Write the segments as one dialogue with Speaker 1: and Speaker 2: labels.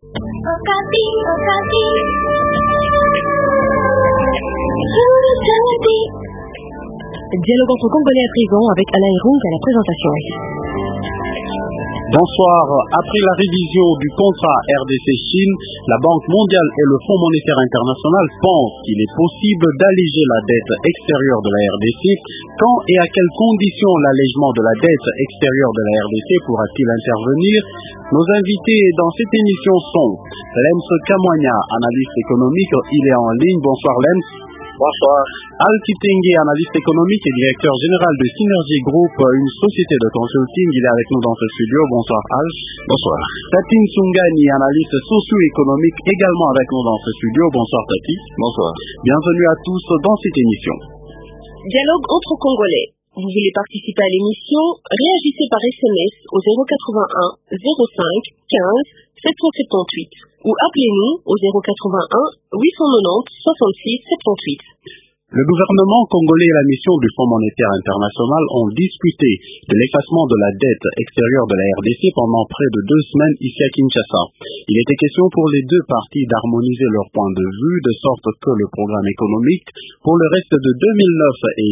Speaker 1: Dialogue entre Congolais à présent avec Alain Irung à la présentation.
Speaker 2: Bonsoir. Après la révision du contrat RDC-Chine, la Banque mondiale et le Fonds monétaire international pensent qu'il est possible d'alléger la dette extérieure de la RDC. Quand et à quelles conditions l'allègement de la dette extérieure de la RDC pourra-t-il intervenir? Nos invités dans cette émission sont Lems Kamwanya, analyste économique, il est en ligne. Bonsoir Lems.
Speaker 3: Bonsoir.
Speaker 2: Al Kitenge, analyste économique et directeur général de Synergie Group, une société de consulting. Il est avec nous dans ce studio. Bonsoir Al.
Speaker 3: Bonsoir.
Speaker 2: Tati Nsungani, analyste socio-économique, également avec nous dans ce studio. Bonsoir Tati.
Speaker 3: Bonsoir.
Speaker 2: Bienvenue à tous dans cette émission.
Speaker 1: Dialogue entre Congolais. Vous voulez participer à l'émission? Réagissez par SMS au 081 05 15 778 ou appelez-nous au 081 890 66 78.
Speaker 2: Le gouvernement congolais et la mission du Fonds monétaire international ont discuté de l'effacement de la dette extérieure de la RDC pendant près de 2 semaines ici à Kinshasa. Il était question pour les deux parties d'harmoniser leurs points de vue de sorte que le programme économique pour le reste de 2009 et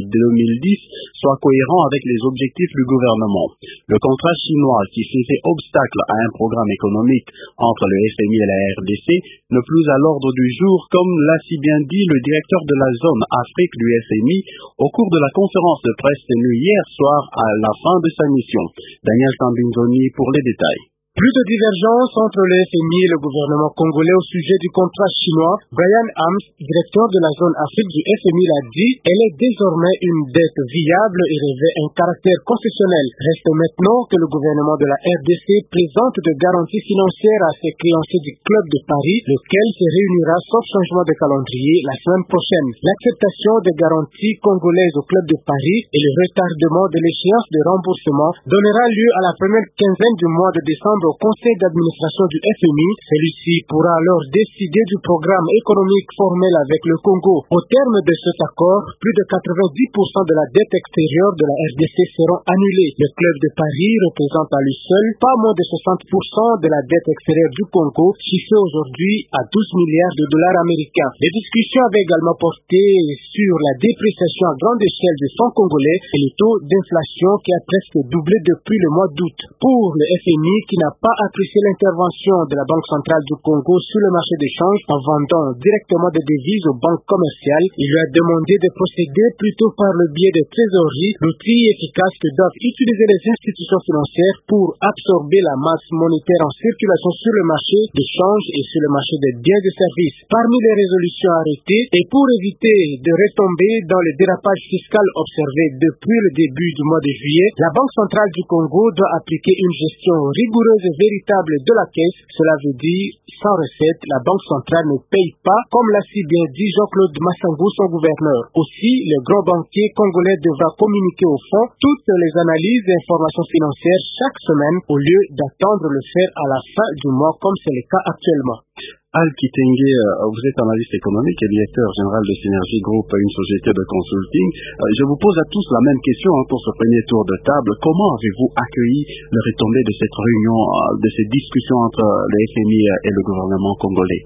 Speaker 2: 2010 soit cohérent avec les objectifs du gouvernement. Le contrat chinois qui faisait obstacle à un programme économique entre le FMI et la RDC n'est plus à l'ordre du jour, comme l'a si bien dit le directeur de la zone Afrique du FMI au cours de la conférence de presse tenue hier soir à la fin de sa mission. Daniel Tambinzoni pour les détails.
Speaker 4: Plus de divergences entre le FMI et le gouvernement congolais au sujet du contrat chinois. Brian Hams, directeur de la zone Afrique du FMI, l'a dit, elle est désormais une dette viable et revêt un caractère concessionnel. Reste maintenant que le gouvernement de la RDC présente de garanties financières à ses créanciers du Club de Paris, lequel se réunira sauf changement de calendrier la semaine prochaine. L'acceptation des garanties congolaises au Club de Paris et le retardement de l'échéance de remboursement donnera lieu à la première quinzaine du mois de décembre au conseil d'administration du FMI. Celui-ci pourra alors décider du programme économique formel avec le Congo. Au terme de cet accord, plus de 90% de la dette extérieure de la RDC seront annulés. Le Club de Paris représente à lui seul pas moins de 60% de la dette extérieure du Congo, chiffrée aujourd'hui à 12 milliards de dollars américains. Les discussions avaient également porté sur la dépréciation à grande échelle du franc congolais et le taux d'inflation qui a presque doublé depuis le mois d'août. Pour le FMI, qui n'a pas apprécié l'intervention de la Banque centrale du Congo sur le marché des changes en vendant directement des devises aux banques commerciales, il lui a demandé de procéder plutôt par le biais des trésoreries, l'outil efficace que doivent utiliser les institutions financières pour absorber la masse monétaire en circulation sur le marché des changes et sur le marché des biens et services. Parmi les résolutions arrêtées, et pour éviter de retomber dans le dérapage fiscal observé depuis le début du mois de juillet, la Banque centrale du Congo doit appliquer une gestion rigoureuse et véritable de la caisse. Cela veut dire, sans recette, la Banque centrale ne paye pas, comme l'a si bien dit Jean-Claude Massangou, son gouverneur. Aussi, le grand banquier congolais devra communiquer au fond toutes les analyses et informations financières chaque semaine au lieu d'attendre le faire à la fin du mois comme c'est le cas actuellement.
Speaker 2: Al Kitenge, vous êtes analyste économique et directeur général de Synergie Group, une société de consulting. Je vous pose à tous la même question pour ce premier tour de table. Comment avez-vous accueilli le retombé de cette réunion, de cette discussion entre le FMI et le gouvernement congolais?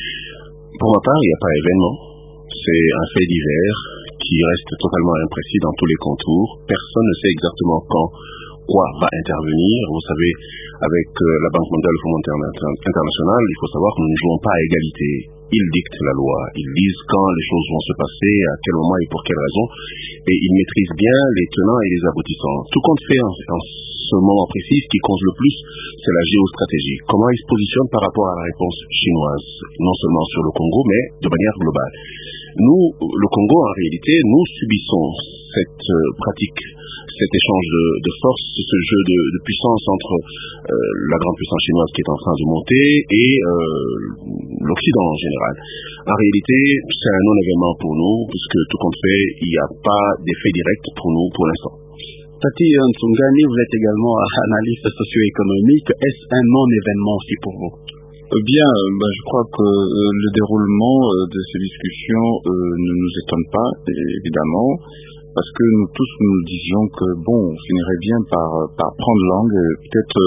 Speaker 3: Pour ma part, il n'y a pas événement. C'est un fait divers qui reste totalement imprécis dans tous les contours. Personne ne sait exactement quand quoi va intervenir. Vous savez, avec la Banque mondiale et le Fonds monétaire international, il faut savoir que nous ne jouons pas à égalité. Ils dictent la loi, ils disent quand les choses vont se passer, à quel moment et pour quelle raison, et ils maîtrisent bien les tenants et les aboutissants. Tout compte fait en ce moment précis, ce qui compte le plus, c'est la géostratégie. Comment ils se positionnent par rapport à la réponse chinoise, non seulement sur le Congo, mais de manière globale. Nous, le Congo, en réalité, nous subissons cette pratique, cet échange de force, ce jeu de puissance entre la grande puissance chinoise qui est en train de monter et l'Occident en général. En réalité, c'est un non-événement pour nous, puisque tout compte fait, il n'y a pas d'effet direct pour nous pour l'instant.
Speaker 2: Tati Nsungani, vous êtes également analyste socio-économique. Est-ce un non-événement aussi pour vous?
Speaker 5: Bien, je crois que le déroulement de ces discussions ne nous étonne pas, évidemment. parce que nous tous nous disions que bon, on finirait bien par prendre langue, peut-être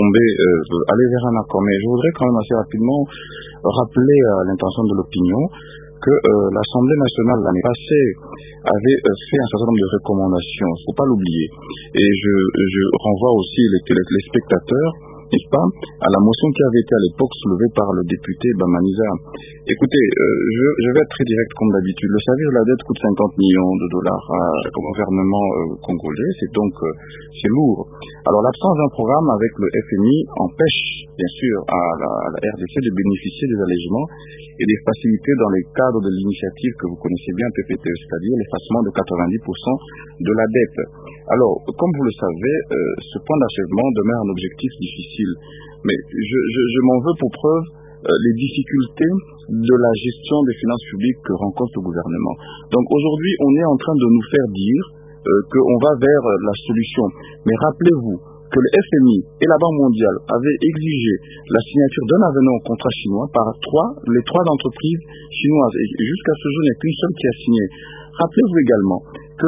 Speaker 5: aller vers un accord. Mais je voudrais quand même assez rapidement rappeler à l'intention de l'opinion que l'Assemblée nationale l'année passée avait fait un certain nombre de recommandations, il ne faut pas l'oublier. Et je renvoie aussi les spectateurs, n'est-ce pas, à la motion qui avait été à l'époque soulevée par le député Bamaniza. Écoutez, je vais être très direct comme d'habitude. Le service de la dette coûte 50 millions de dollars au gouvernement congolais, c'est lourd. Alors l'absence d'un programme avec le FMI empêche bien sûr à la RDC de bénéficier des allègements et des facilités dans le cadre de l'initiative que vous connaissez bien, PPTE, c'est-à-dire l'effacement de 90% de la dette. Alors, comme vous le savez, ce point d'achèvement demeure un objectif difficile, mais je m'en veux pour preuve les difficultés de la gestion des finances publiques que rencontre le gouvernement. Donc aujourd'hui, on est en train de nous faire dire qu'on va vers la solution. Mais rappelez-vous que le FMI et la Banque mondiale avaient exigé la signature d'un avenant au contrat chinois par les trois entreprises chinoises. Et jusqu'à ce jour, il n'y a qu'une seule qui a signé. Rappelez-vous également que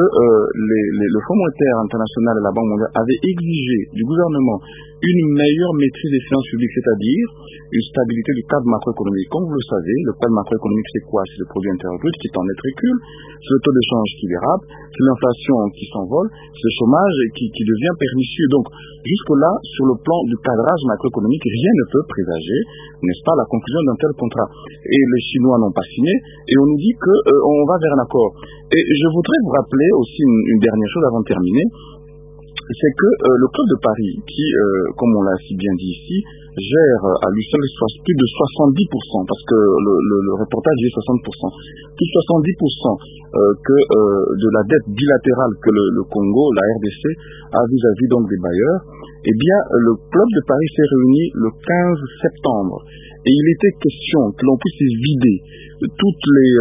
Speaker 5: le Fonds monétaire international et la Banque mondiale avaient exigé du gouvernement une meilleure maîtrise des finances publiques, c'est-à-dire une stabilité du cadre macroéconomique. Comme vous le savez, le cadre macroéconomique, c'est quoi? C'est le produit intérieur brut qui est en net recul, c'est le taux de change qui dérape, c'est l'inflation qui s'envole, c'est le chômage qui devient pernicieux. Donc, jusque-là, sur le plan du cadrage macroéconomique, rien ne peut présager, n'est-ce pas, la conclusion d'un tel contrat. Et les Chinois n'ont pas signé, et on nous dit qu'on va vers un accord. Et je voudrais vous rappeler aussi une dernière chose avant de terminer, c'est que le Club de Paris, qui, comme on l'a si bien dit ici, gère à lui seul plus de 70%, parce que le reportage dit 60%, plus 70% de la dette bilatérale que le Congo, la RDC, a vis-à-vis donc des bailleurs, eh bien, le Club de Paris s'est réuni le 15 septembre. Et il était question que l'on puisse vider tout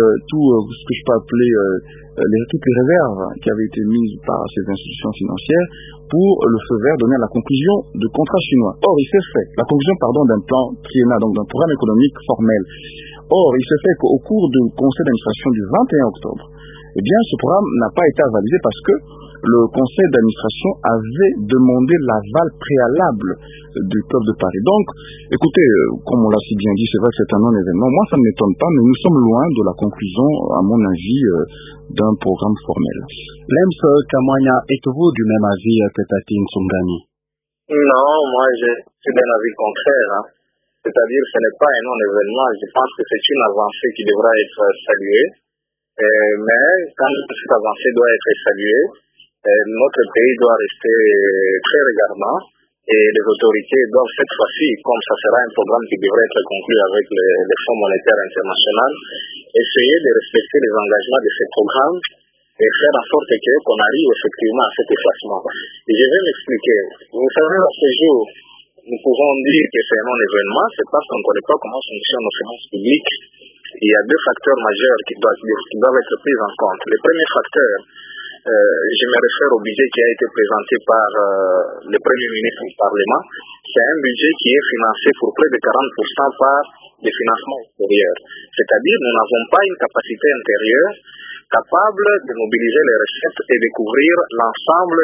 Speaker 5: ce que je peux appeler toutes les réserves qui avaient été mises par ces institutions financières pour le feu vert donné à la conclusion de contrats chinois. Or, il s'est fait, la conclusion d'un plan triennal, donc d'un programme économique formel. Or, il s'est fait qu'au cours du conseil d'administration du 21 octobre, eh bien, ce programme n'a pas été avalisé parce que le conseil d'administration avait demandé l'aval préalable du Club de Paris. Donc, écoutez, comme on l'a si bien dit, c'est vrai que c'est un non-événement. Moi, ça ne m'étonne pas, mais nous sommes loin de la conclusion, à mon avis, d'un programme formel.
Speaker 2: Lems Kamwanya, êtes-vous du même avis que Tatine Sungani?
Speaker 6: Non, moi, je suis d'un avis contraire. C'est-à-dire, ce n'est pas un non-événement. Je pense que c'est une avancée qui devra être saluée. Mais quand cette avancée doit être saluée, notre pays doit rester très regardant et les autorités doivent cette fois-ci, comme ça sera un programme qui devrait être conclu avec le Fonds monétaire international, essayer de respecter les engagements de ce programme et faire en sorte qu'on arrive effectivement à cet effacement. Et je vais m'expliquer. Vous savez, à ce jour, nous pouvons dire que c'est un non-événement, c'est parce qu'on ne connaît pas comment fonctionnent nos finances publiques. Il y a deux facteurs majeurs qui doivent être pris en compte. Le premier facteur, je me réfère au budget qui a été présenté par le Premier ministre du Parlement. C'est un budget qui est financé pour près de 40% par des financements extérieurs. C'est-à-dire nous n'avons pas une capacité intérieure capable de mobiliser les recettes et de couvrir l'ensemble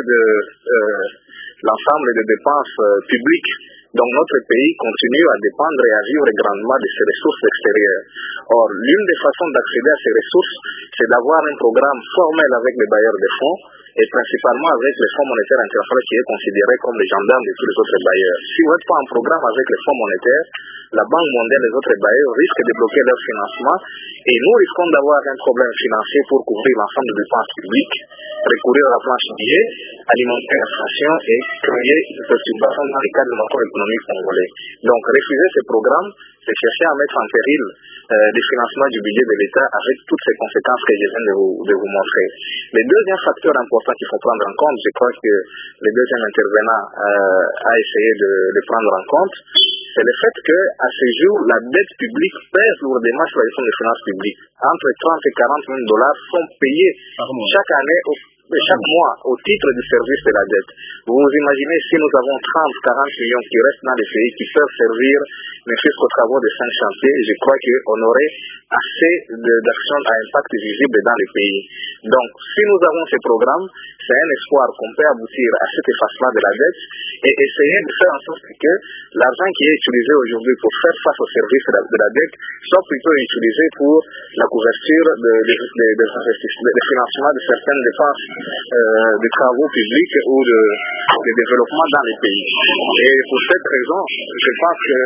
Speaker 6: des dépenses publiques. Donc notre pays continue à dépendre et à vivre grandement de ses ressources extérieures. Or, l'une des façons d'accéder à ces ressources, c'est d'avoir un programme formel avec les bailleurs de fonds et principalement avec le Fonds monétaire international qui est considéré comme le gendarme de tous les autres bailleurs. Si vous n'êtes pas en programme avec le Fonds monétaire, la Banque mondiale et les autres bailleurs risquent de bloquer leur financement et nous risquons d'avoir un problème financier pour couvrir l'ensemble des dépenses publiques, recourir à la planche billet, alimenter l'inflation et créer une perturbation dans le cadre macroéconomique congolais. Donc refuser ce programme, c'est chercher à mettre en péril le financement du budget de l'État avec toutes ces conséquences que je viens de vous montrer. Le deuxième facteur important qu'il faut prendre en compte, je crois que le deuxième intervenant a essayé de le prendre en compte, c'est le fait qu'à ce jour, la dette publique pèse lourdement sur les fonds de finances publiques. Entre 30 et 40 millions de dollars sont payés chaque année chaque mois au titre du service de la dette. Vous vous imaginez si nous avons 30-40 millions qui restent dans les pays qui peuvent servir ne fût-ce qu'aux travaux de 5 chantiers, je crois qu'on aurait assez d'actions à impact visible dans le pays. Donc, si nous avons ces programmes, c'est un espoir qu'on peut aboutir à cet effacement de la dette et essayer de faire en sorte que l'argent qui est utilisé aujourd'hui pour faire face au service de la dette soit plutôt utilisé pour la couverture des financements de certaines dépenses de travaux publics ou de développement dans les pays. Et pour cette raison, je pense que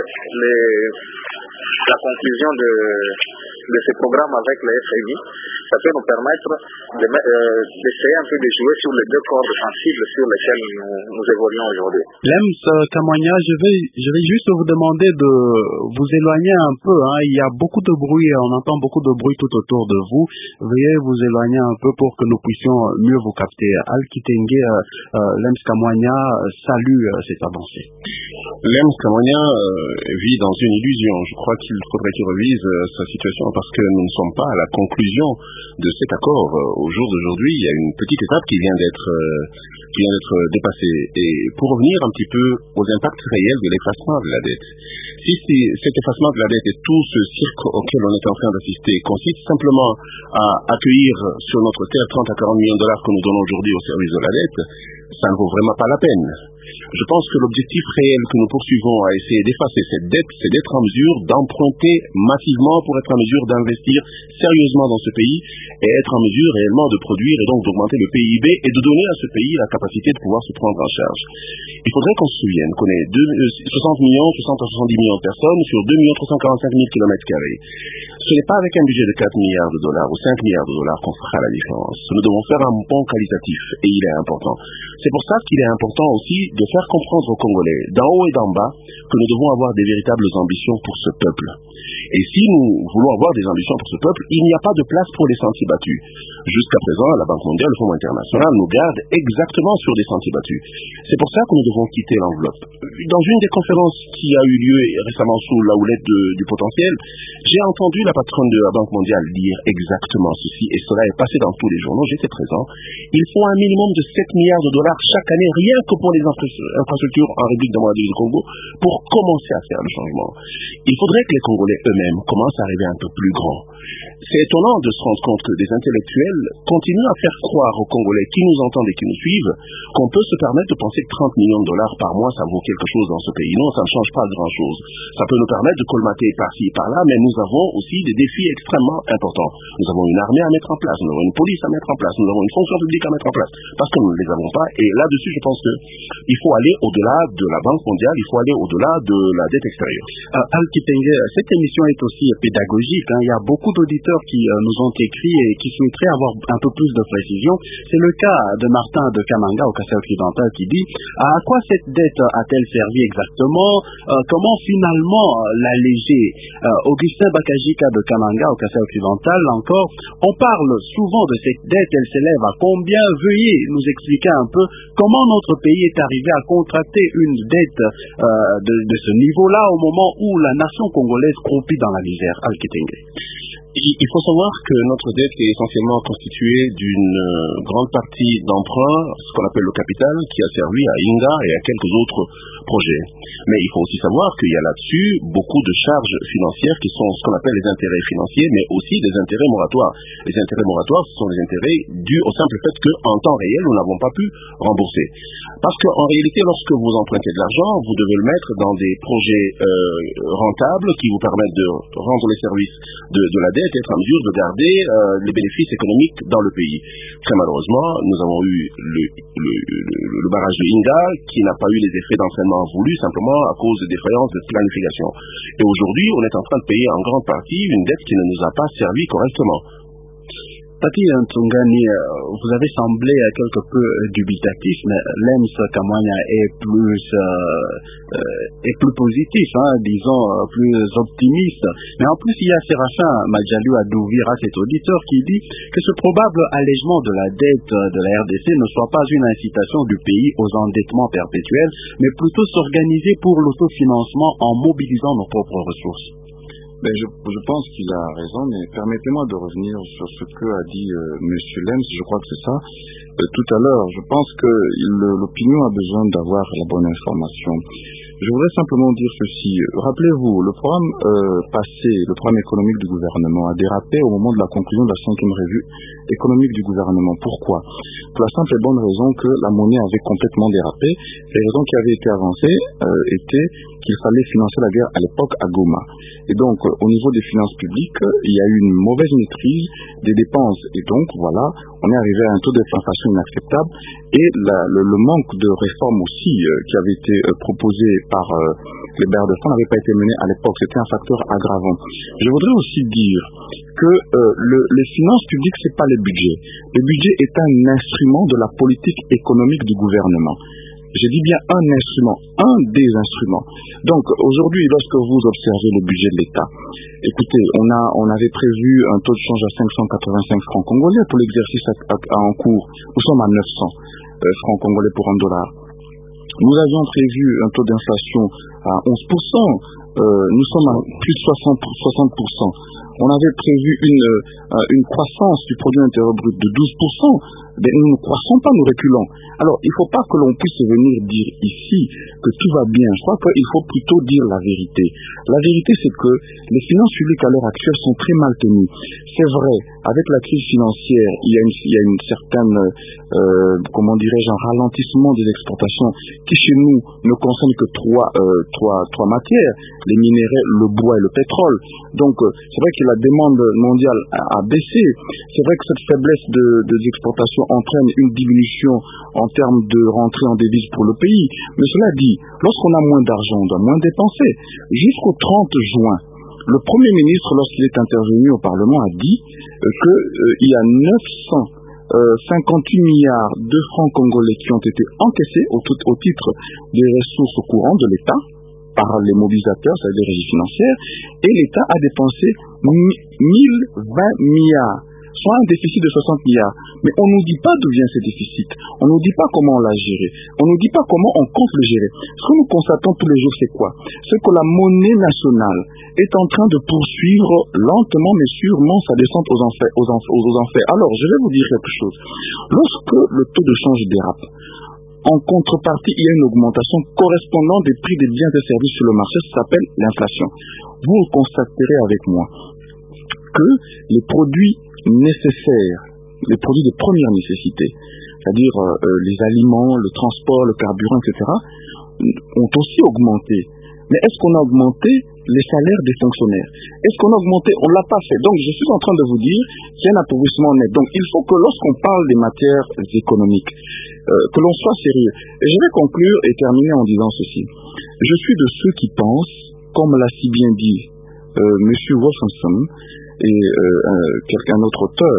Speaker 6: la conclusion de ces programmes avec le FMI, ça peut nous permettre d'essayer un peu de jouer sur les deux cordes sensibles sur lesquels nous évoluons aujourd'hui.
Speaker 2: Lems Kamwanya, je vais juste vous demander de vous éloigner un peu. Il y a beaucoup de bruit, on entend beaucoup de bruit tout autour de vous. Veuillez vous éloigner un peu pour que nous puissions mieux vous capter. Al Kitenge, Lems Kamwanya salue cette avancée.
Speaker 3: Lems Kamwanya vit dans une illusion. Je crois qu'il faudrait qu'il revise sa situation parce que nous ne sommes pas à la conclusion de cet accord. Au jour d'aujourd'hui, il y a une petite étape qui vient d'être dépassée. Et pour revenir un petit peu aux impacts réels de l'effacement de la dette, si cet effacement de la dette et tout ce cirque auquel on est en train d'assister consiste simplement à accueillir sur notre terre 30 à 40 millions de dollars que nous donnons aujourd'hui au service de la dette, ça ne vaut vraiment pas la peine. Je pense que l'objectif réel que nous poursuivons à essayer d'effacer cette dette, c'est d'être en mesure d'emprunter massivement pour être en mesure d'investir sérieusement dans ce pays et être en mesure réellement de produire et donc d'augmenter le PIB et de donner à ce pays la capacité de pouvoir se prendre en charge. Il faudrait qu'on se souvienne qu'on est 60 à 70 millions de personnes sur 2 345 000 km². Ce n'est pas avec un budget de 4 milliards de dollars ou 5 milliards de dollars qu'on fera la différence. Nous devons faire un bond qualitatif et il est important. C'est pour ça qu'il est important aussi de faire comprendre aux Congolais, d'en haut et d'en bas, que nous devons avoir des véritables ambitions pour ce peuple. Et si nous voulons avoir des ambitions pour ce peuple, il n'y a pas de place pour les sentiers battus. Jusqu'à présent, la Banque mondiale, le Fonds international nous garde exactement sur des sentiers battus. C'est pour ça que nous devons quitter l'enveloppe. Dans une des conférences qui a eu lieu récemment sous la houlette du potentiel, j'ai entendu la patronne de la Banque mondiale dire exactement ceci, et cela est passé dans tous les journaux, j'étais présent. Il faut un minimum de 7 milliards de dollars chaque année, rien que pour les infrastructures en République démocratique du Congo, pour commencer à faire le changement. Il faudrait que les Congolais eux-mêmes commencent à arriver un peu plus grands. C'est étonnant de se rendre compte que des intellectuels continuent à faire croire aux Congolais qui nous entendent et qui nous suivent qu'on peut se permettre de penser que 30 millions de dollars par mois, ça vaut quelque chose dans ce pays. Non, ça ne change pas grand-chose. Ça peut nous permettre de colmater par-ci et par-là, mais nous avons aussi des défis extrêmement importants. Nous avons une armée à mettre en place, nous avons une police à mettre en place, nous avons une fonction publique à mettre en place, parce que nous ne les avons pas. Et là-dessus, je pense qu'il faut aller au-delà de la Banque mondiale, il faut aller au-delà de la dette extérieure.
Speaker 2: Al Kitenge, cette émission est aussi pédagogique. Il y a beaucoup d'auditeurs qui nous ont écrit et qui souhaiteraient avoir un peu plus de précision. C'est le cas de Martin de Kamanga au Kassai occidental qui dit à quoi cette dette a-t-elle servi exactement, comment finalement l'alléger. Augustin Bakajika de Kamanga au Kassai occidental encore, on parle souvent de cette dette, elle s'élève à combien? Veuillez nous expliquer un peu comment notre pays est arrivé à contracter une dette de ce niveau-là au moment où la nation congolaise croupit dans la misère. Al Kitenge.
Speaker 3: Il faut savoir que notre dette est essentiellement constituée d'une grande partie d'emprunts, ce qu'on appelle le capital, qui a servi à Inga et à quelques autres projets. Mais il faut aussi savoir qu'il y a là-dessus beaucoup de charges financières qui sont ce qu'on appelle les intérêts financiers, mais aussi des intérêts moratoires. Les intérêts moratoires, ce sont les intérêts dus au simple fait qu'en temps réel, nous n'avons pas pu rembourser. Parce qu'en réalité, lorsque vous empruntez de l'argent, vous devez le mettre dans des projets rentables qui vous permettent de rendre les services de la dette, être en mesure de garder les bénéfices économiques dans le pays. Très malheureusement, nous avons eu le barrage de Inga qui n'a pas eu les effets d'entraînement voulus simplement à cause de défaillances de planification. Et aujourd'hui, on est en train de payer en grande partie une dette qui ne nous a pas servi correctement.
Speaker 2: Tati Ntsungani, vous avez semblé quelque peu dubitatif, mais Lems Kamwanya est plus positif, disons plus optimiste. Mais en plus, il y a Séraphin Madjalou Adouvira, cet auditeur, qui dit que ce probable allègement de la dette de la RDC ne soit pas une incitation du pays aux endettements perpétuels, mais plutôt s'organiser pour l'autofinancement en mobilisant nos propres ressources.
Speaker 5: Je pense qu'il a raison, mais permettez-moi de revenir sur ce que a dit M. Lems, je crois que c'est ça, tout à l'heure. Je pense que l'opinion a besoin d'avoir la bonne information. Je voudrais simplement dire ceci. Rappelez-vous, le programme passé, le programme économique du gouvernement a dérapé au moment de la conclusion de la 5e revue économique du gouvernement. Pourquoi? Pour la simple et bonne raison que la monnaie avait complètement dérapé. Les raisons qui avaient été avancées étaient qu'il fallait financer la guerre à l'époque à Goma. Et donc, au niveau des finances publiques, il y a eu une mauvaise maîtrise des dépenses. Et donc, voilà, on est arrivé à un taux d'inflation inacceptable. Et le manque de réformes aussi qui avait été proposé par les bailleurs de fonds n'avait pas été mené à l'époque. C'était un facteur aggravant. Je voudrais aussi dire que les finances publiques, c'est pas le budget. Le budget est un instrument de la politique économique du gouvernement. Je dis bien un instrument, un des instruments. Donc aujourd'hui, lorsque vous observez le budget de l'État, écoutez, on avait prévu un taux de change à 585 francs congolais pour l'exercice en cours. Nous sommes à 900 francs congolais pour $1. Nous avions prévu un taux d'inflation à 11%. Nous sommes à plus de 60%. On avait prévu une croissance du produit intérieur brut de 12%. Mais nous ne croissons pas, nous reculons. Alors, il ne faut pas que l'on puisse venir dire ici que tout va bien. Je crois qu'il faut plutôt dire la vérité. La vérité, c'est que les finances publiques à l'heure actuelle sont très mal tenues. C'est vrai, avec la crise financière, il y a une certaine, comment dirais-je, un ralentissement des exportations qui, chez nous, ne concerne que trois matières, les minéraux, le bois et le pétrole. Donc, c'est vrai que la demande mondiale a baissé. C'est vrai que cette faiblesse des exportations entraîne une diminution en termes de rentrée en devises pour le pays. Mais cela dit, lorsqu'on a moins d'argent, on doit moins dépenser. Jusqu'au 30 juin, le Premier ministre, lorsqu'il est intervenu au Parlement, a dit qu'il y a 958 milliards de francs congolais qui ont été encaissés au titre des ressources courantes de l'État par les mobilisateurs, c'est-à-dire les régies financières, et l'État a dépensé 1020 milliards. Soit un déficit de 60 milliards. Mais on ne nous dit pas d'où vient ce déficit. On ne nous dit pas comment on l'a géré. On ne nous dit pas comment on compte le gérer. Ce que nous constatons tous les jours, c'est quoi? C'est que la monnaie nationale est en train de poursuivre lentement mais sûrement sa descente aux enfers. Alors, je vais vous dire quelque chose. Lorsque le taux de change dérape, en contrepartie, il y a une augmentation correspondante des prix des biens et services sur le marché, ça s'appelle l'inflation. Vous constaterez avec moi que les produits nécessaires, les produits de première nécessité, c'est-à-dire les aliments, le transport, le carburant, etc., ont aussi augmenté. Mais est-ce qu'on a augmenté les salaires des fonctionnaires? Est-ce qu'on a augmenté? On ne l'a pas fait. Donc, je suis en train de vous dire qu'il y a un appauvrissement net. Donc, il faut que lorsqu'on parle des matières économiques, que l'on soit sérieux. Et je vais conclure et terminer en disant ceci. Je suis de ceux qui pensent, comme l'a si bien dit M. Wolfenson, et quelqu'un autre auteur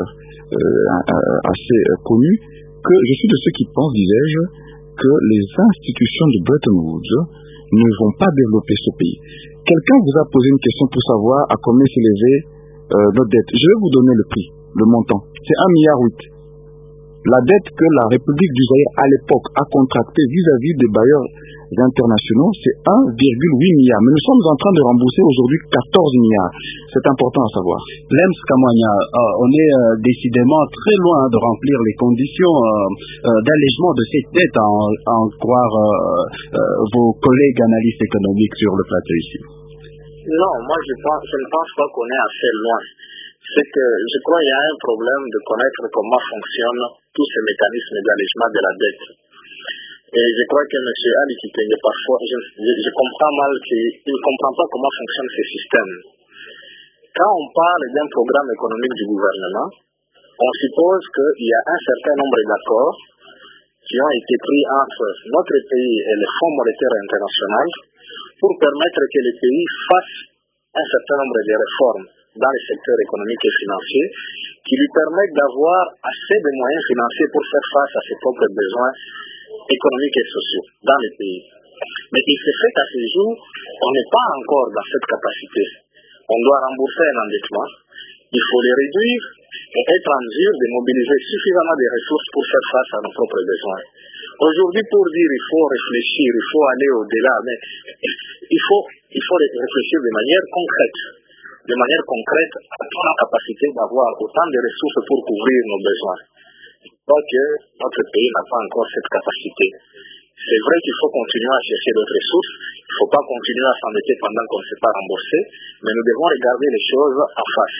Speaker 5: assez connu, que je suis de ceux qui pensent, disais-je, que les institutions de Bretton Woods ne vont pas développer ce pays. Quelqu'un vous a posé une question pour savoir à combien s'élevait notre dette. Je vais vous donner le prix, le montant. C'est 1,8 milliard. La dette que la République du Zaïre à l'époque a contractée vis-à-vis des bailleurs internationaux, c'est 1,8 milliard. Mais nous sommes en train de rembourser aujourd'hui 14 milliards. C'est important à savoir.
Speaker 2: Lems Kamwanya, on est décidément très loin de remplir les conditions d'allègement de cette dette, à en croire vos collègues analystes économiques sur le plateau ici.
Speaker 6: Non, moi je ne pense pas qu'on est assez loin. C'est que je crois qu'il y a un problème de connaître comment fonctionnent tous ces mécanismes d'allègement de la dette. Et je crois que M. Ali Kitenge, parfois, je comprends mal qu'il ne comprend pas comment fonctionnent ces systèmes. Quand on parle d'un programme économique du gouvernement, on suppose qu'il y a un certain nombre d'accords qui ont été pris entre notre pays et le Fonds monétaire international pour permettre que le pays fasse un certain nombre de réformes dans les secteurs économiques et financiers qui lui permettent d'avoir assez de moyens financiers pour faire face à ses propres besoins économiques et sociaux dans le pays. Mais il se fait qu'à ce jour, on n'est pas encore dans cette capacité. On doit rembourser un endettement, il faut les réduire et être en mesure de mobiliser suffisamment de ressources pour faire face à nos propres besoins. Aujourd'hui, pour dire il faut réfléchir, il faut aller au-delà, mais il faut réfléchir de manière concrète. De manière concrète, à la capacité d'avoir autant de ressources pour couvrir nos besoins. Je crois que notre pays n'a pas encore cette capacité. C'est vrai qu'il faut continuer à chercher d'autres ressources, il ne faut pas continuer à s'endetter pendant qu'on ne s'est pas remboursé, mais nous devons regarder les choses en face.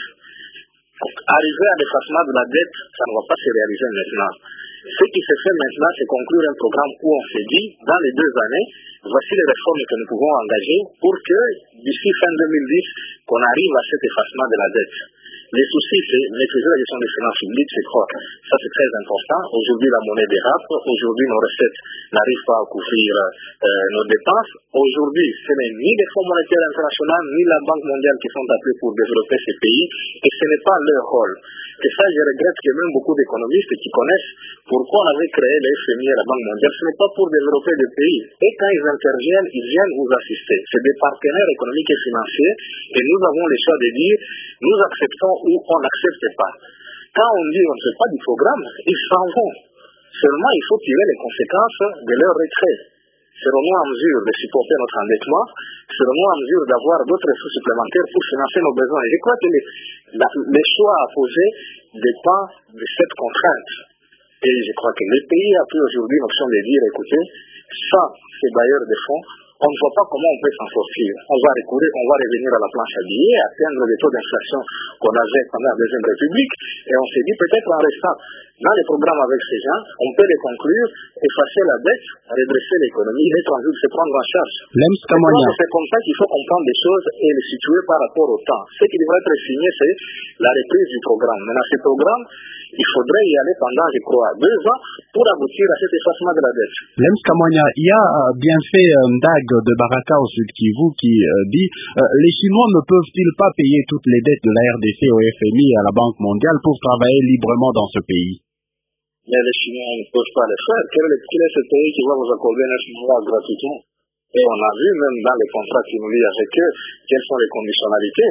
Speaker 6: Arriver à l'effacement de la dette, ça ne va pas se réaliser maintenant. Ce qui se fait maintenant, c'est conclure un programme où on s'est dit, dans les 2 années, voici les réformes que nous pouvons engager pour que, d'ici fin 2010, qu'on arrive à cet effacement de la dette. Les soucis, c'est maîtriser la gestion des finances publiques, c'est quoi? Ça, c'est très important. Aujourd'hui, la monnaie dérape. Aujourd'hui, nos recettes n'arrivent pas à couvrir nos dépenses. Aujourd'hui, ce n'est ni les Fonds monétaires internationaux, ni la Banque mondiale qui sont appelés pour développer ces pays. Et ce n'est pas leur rôle. Et ça, je regrette que même beaucoup d'économistes qui connaissent pourquoi on avait créé le FMI et la Banque mondiale. Ce n'est pas pour développer des pays. Et quand ils interviennent, ils viennent vous assister. C'est des partenaires économiques et financiers. Et nous avons le choix de dire, nous acceptons ou on n'accepte pas. Quand on dit on ne fait pas du programme, ils s'en vont. Seulement, il faut tirer les conséquences de leur retrait. Serons-nous en mesure de supporter notre endettement? Serons-nous en mesure d'avoir d'autres ressources supplémentaires pour financer nos besoins? Et je crois que les choix à poser dépendent de cette contrainte. Et je crois que le pays a pris aujourd'hui l'option de dire, écoutez, sans ces bailleurs de fonds, on ne voit pas comment on peut s'en sortir. On va revenir à la planche à billets, atteindre les taux d'inflation qu'on avait pendant la Deuxième République, et on s'est dit peut-être en restant dans les programmes avec ces gens, on peut les conclure, effacer la dette, redresser l'économie, être en mesure de se prendre en charge. C'est comme ça qu'il faut comprendre les choses et les situer par rapport au temps. Ce qui devrait être signé, c'est la reprise du programme. Maintenant, ce programme, il faudrait y aller pendant, je crois, 2 ans pour aboutir à cet effacement de la dette.
Speaker 2: Lems Kamwanya, il y a bien fait Ndag de Baraka au Sud Kivu qui dit les Chinois ne peuvent-ils pas payer toutes les dettes de la RDC au FMI et à la Banque mondiale pour travailler librement dans ce pays?
Speaker 6: Mais les Chinois ne peuvent pas le faire. Quel est ce pays qui va vous accorder 9 mois gratuitement? Et on a vu même dans les contrats qui nous lient avec eux, quelles sont les conditionnalités.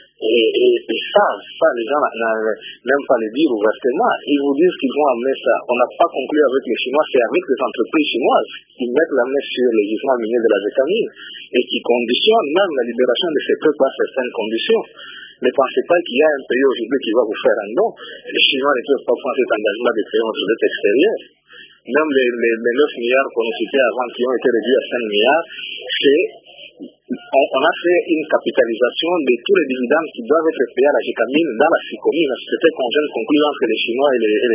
Speaker 6: Et ça, les gens n'aiment pas le dire ouvertement. Ils vous disent qu'ils vont amener ça. On n'a pas conclu avec les Chinois, c'est avec les entreprises chinoises qui mettent la main sur les gisements miniers de la Gécamine et qui conditionnent même la libération de ces peuples à certaines conditions. Ne pensez pas qu'il y a un pays aujourd'hui qui va vous faire un don. Les Chinois ne peuvent pas prendre cet engagement de créer notre dette extérieure. Même les 9 milliards qu'on a cités avant, qui ont été réduits à 5 milliards, on a fait une capitalisation de tous les dividendes qui doivent être payés à la Gécamine dans la FICOMI, la société conjointe conclue entre les Chinois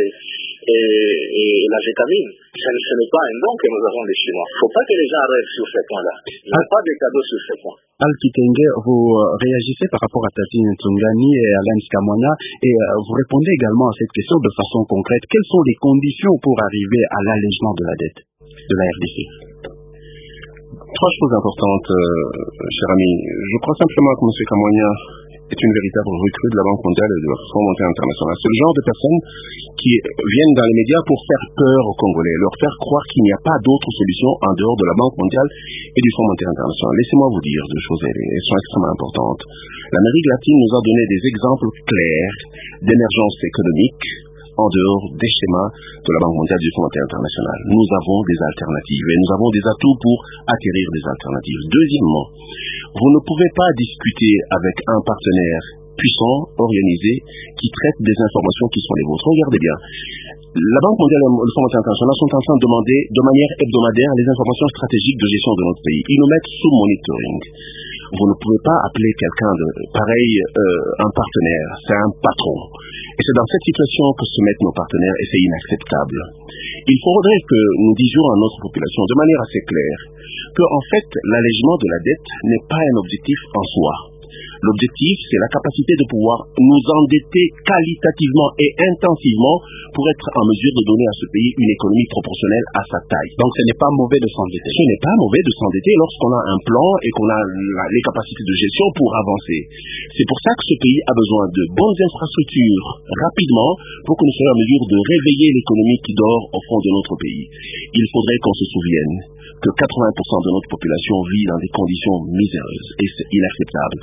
Speaker 6: et la Gécamine. Ce n'est pas un don que nous avons des Chinois. Il ne faut pas que les gens restent sur ce point-là. Il n'y a pas de cadeau sur ce point.
Speaker 2: Al Kitenge, vous réagissez par rapport à Tati Ntsungani et à Lems Kamwanya et vous répondez également à cette question de façon concrète. Quelles sont les conditions pour arriver à l'allègement de la dette de la RDC?
Speaker 3: 3 choses importantes, cher ami. Je crois simplement que M. Kamwanya est une véritable recrue de la Banque mondiale et de la Fonds monétaire international. C'est le genre de personnes qui viennent dans les médias pour faire peur aux Congolais, leur faire croire qu'il n'y a pas d'autre solution en dehors de la Banque mondiale et du Fonds monétaire international. Laissez-moi vous dire 2 choses, elles sont extrêmement importantes. L'Amérique latine nous a donné des exemples clairs d'émergence économique en dehors des schémas de la Banque mondiale et du Fonds monétaire international. Nous avons des alternatives et nous avons des atouts pour acquérir des alternatives. Deuxièmement, vous ne pouvez pas discuter avec un partenaire puissant, organisé, qui traite des informations qui sont les vôtres. Regardez bien. La Banque mondiale et le Fonds monétaire international sont en train de demander de manière hebdomadaire les informations stratégiques de gestion de notre pays. Ils nous mettent sous monitoring. Vous ne pouvez pas appeler quelqu'un de pareil un partenaire, c'est un patron. Et c'est dans cette situation que se mettent nos partenaires et c'est inacceptable. Il faudrait que nous disions à notre population de manière assez claire que en fait l'allègement de la dette n'est pas un objectif en soi. L'objectif, c'est la capacité de pouvoir nous endetter qualitativement et intensivement pour être en mesure de donner à ce pays une économie proportionnelle à sa taille.
Speaker 2: Donc ce n'est pas mauvais de s'endetter.
Speaker 3: Ce n'est pas mauvais de s'endetter lorsqu'on a un plan et qu'on a les capacités de gestion pour avancer. C'est pour ça que ce pays a besoin de bonnes infrastructures rapidement pour que nous soyons en mesure de réveiller l'économie qui dort au fond de notre pays. Il faudrait qu'on se souvienne que 80% de notre population vit dans des conditions miséreuses et c'est inacceptable.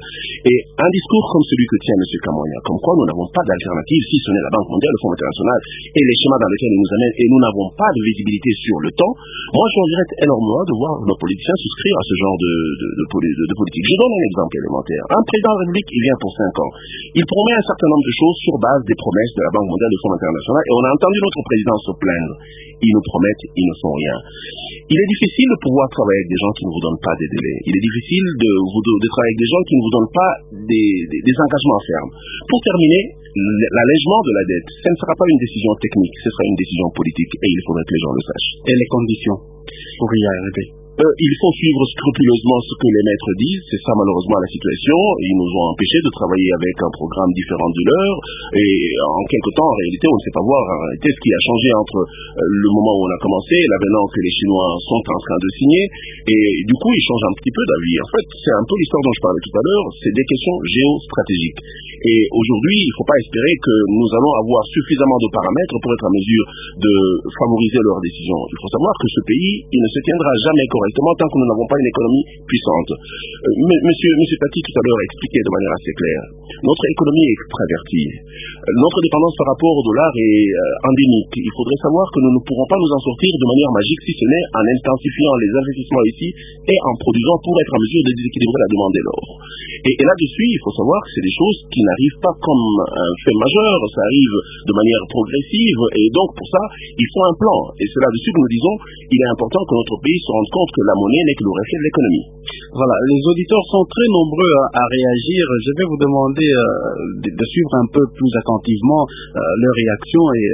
Speaker 3: Et un discours comme celui que tient M. Kamoya, comme quoi nous n'avons pas d'alternative si ce n'est la Banque mondiale, le Fonds international et les schémas dans lesquels ils nous amènent, et nous n'avons pas de visibilité sur le temps, moi je regrette énormément de voir nos politiciens souscrire à ce genre de politique. Je donne un exemple élémentaire. Un président de la République, il vient pour 5 ans. Il promet un certain nombre de choses sur base des promesses de la Banque mondiale, du Fonds international, et on a entendu notre président se plaindre. Ils nous promettent, ils ne font rien. Il est difficile de pouvoir travailler avec des gens qui ne vous donnent pas des délais. Il est difficile de travailler avec des gens qui ne vous donnent pas des engagements fermes. Pour terminer, l'allègement de la dette, ce ne sera pas une décision technique, ce sera une décision politique et il faudrait que les gens le sachent.
Speaker 2: Et les conditions pour y arriver?
Speaker 3: Il faut suivre scrupuleusement ce que les maîtres disent, c'est ça malheureusement la situation. Ils nous ont empêchés de travailler avec un programme différent du leur, et en quelque temps, en réalité, on ne sait pas voir en réalité ce qui a changé entre le moment où on a commencé et l'avenant que les Chinois sont en train de signer, et du coup, ils changent un petit peu d'avis. En fait, c'est un peu l'histoire dont je parlais tout à l'heure, c'est des questions géostratégiques. Et aujourd'hui, il ne faut pas espérer que nous allons avoir suffisamment de paramètres pour être en mesure de favoriser leurs décisions. Il faut savoir que ce pays, il ne se tiendra jamais correctement tant que nous n'avons pas une économie puissante. Monsieur Tati tout à l'heure a expliqué de manière assez claire. Notre économie est extravertie. Notre dépendance par rapport au dollar est endémique. Il faudrait savoir que nous ne pourrons pas nous en sortir de manière magique si ce n'est en intensifiant les investissements ici et en produisant pour être en mesure de déséquilibrer la demande et l'offre. Et là-dessus, il faut savoir que c'est des choses qui n'arrivent pas comme un fait majeur, ça arrive de manière progressive, et donc pour ça, il faut un plan. Et c'est là-dessus que nous disons, il est important que notre pays se rende compte que la monnaie n'est que le reflet de l'économie.
Speaker 2: Voilà, les auditeurs sont très nombreux à réagir. Je vais vous demander de suivre un peu plus attentivement leurs réactions et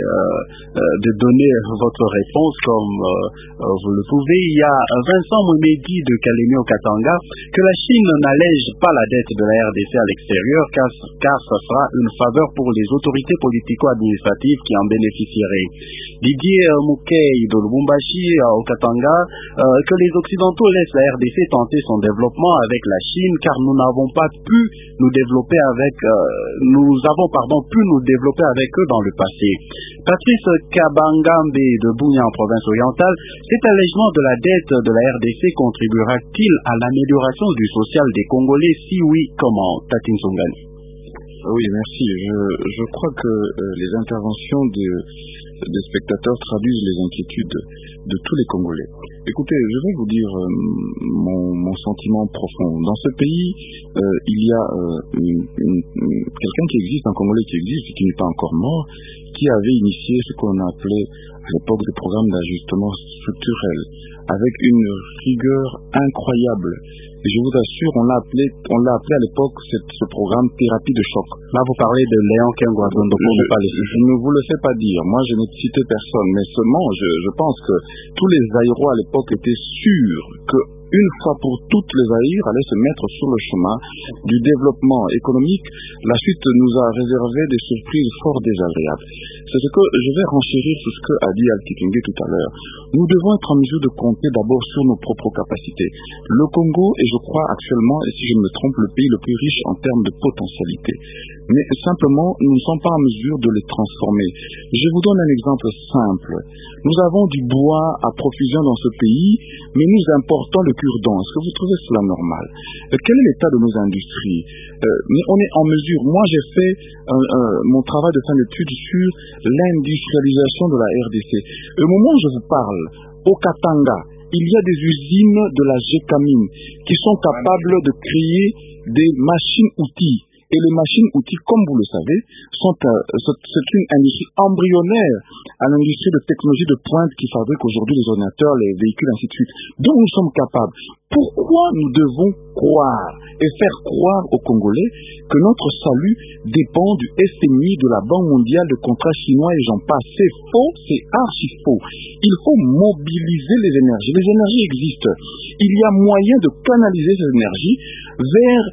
Speaker 2: de donner votre réponse comme vous le pouvez. Il y a Vincent Moumedi de Kalémie au Katanga que la Chine n'allège pas la dette de la RDC à l'extérieur car ça sera une faveur pour les autorités politico-administratives qui en bénéficieraient. Didier Moukei de Lubumbashi au Katanga que les Occidentaux laissent la RDC tenter son développement avec la Chine car nous n'avons pas pu nous développer avec eux dans le passé. Patrice Kabangambe de Bunia en province orientale, cet allègement de la dette de la RDC contribuera-t-il à l'amélioration du social des Congolais? Si oui, comment? Tatin Songani.
Speaker 5: Oui, merci. Je crois que les interventions des spectateurs traduisent les inquiétudes de tous les Congolais. Écoutez, je vais vous dire mon sentiment profond. Dans ce pays, il y a quelqu'un qui existe, un Congolais qui existe et qui n'est pas encore mort, qui avait initié ce qu'on a appelé à l'époque des programmes d'ajustement structurel, avec une rigueur incroyable. Et je vous assure, on l'a appelé à l'époque ce programme thérapie de choc.
Speaker 2: Là, vous parlez de Léon Kengwadondo pour ne pas les citer.
Speaker 5: Je ne vous le fais pas dire. Moi, je n'ai cité personne. Mais seulement, je pense que tous les aéros à l'époque étaient sûrs que une fois pour toutes, les Zaïre allaient se mettre sur le chemin du développement économique. La suite nous a réservé des surprises fort désagréables. C'est ce que je vais renchérir sur ce que a dit Altikingue tout à l'heure. Nous devons être en mesure de compter d'abord sur nos propres capacités. Le Congo est, je crois, actuellement, et si je ne me trompe, le pays le plus riche en termes de potentialité. Mais simplement, nous ne sommes pas en mesure de les transformer. Je vous donne un exemple simple. Nous avons du bois à profusion dans ce pays, mais nous importons le cure-dent. Est-ce que vous trouvez cela normal? Quel est l'état de nos industries? Mais on est en mesure. Moi, j'ai fait mon travail de fin d'études sur l'industrialisation de la RDC. Au moment où je vous parle, au Katanga, il y a des usines de la Gécamine qui sont capables de créer des machines-outils. Et les machines-outils, comme vous le savez, c'est une industrie embryonnaire à l'industrie de technologie de pointe qui fabrique aujourd'hui les ordinateurs, les véhicules, ainsi de suite. Donc nous sommes capables. Pourquoi nous devons croire et faire croire aux Congolais que notre salut dépend du FMI, de la Banque mondiale, de contrats chinois et j'en passe? C'est faux, c'est archi faux. Il faut mobiliser les énergies. Les énergies existent. Il y a moyen de canaliser ces énergies vers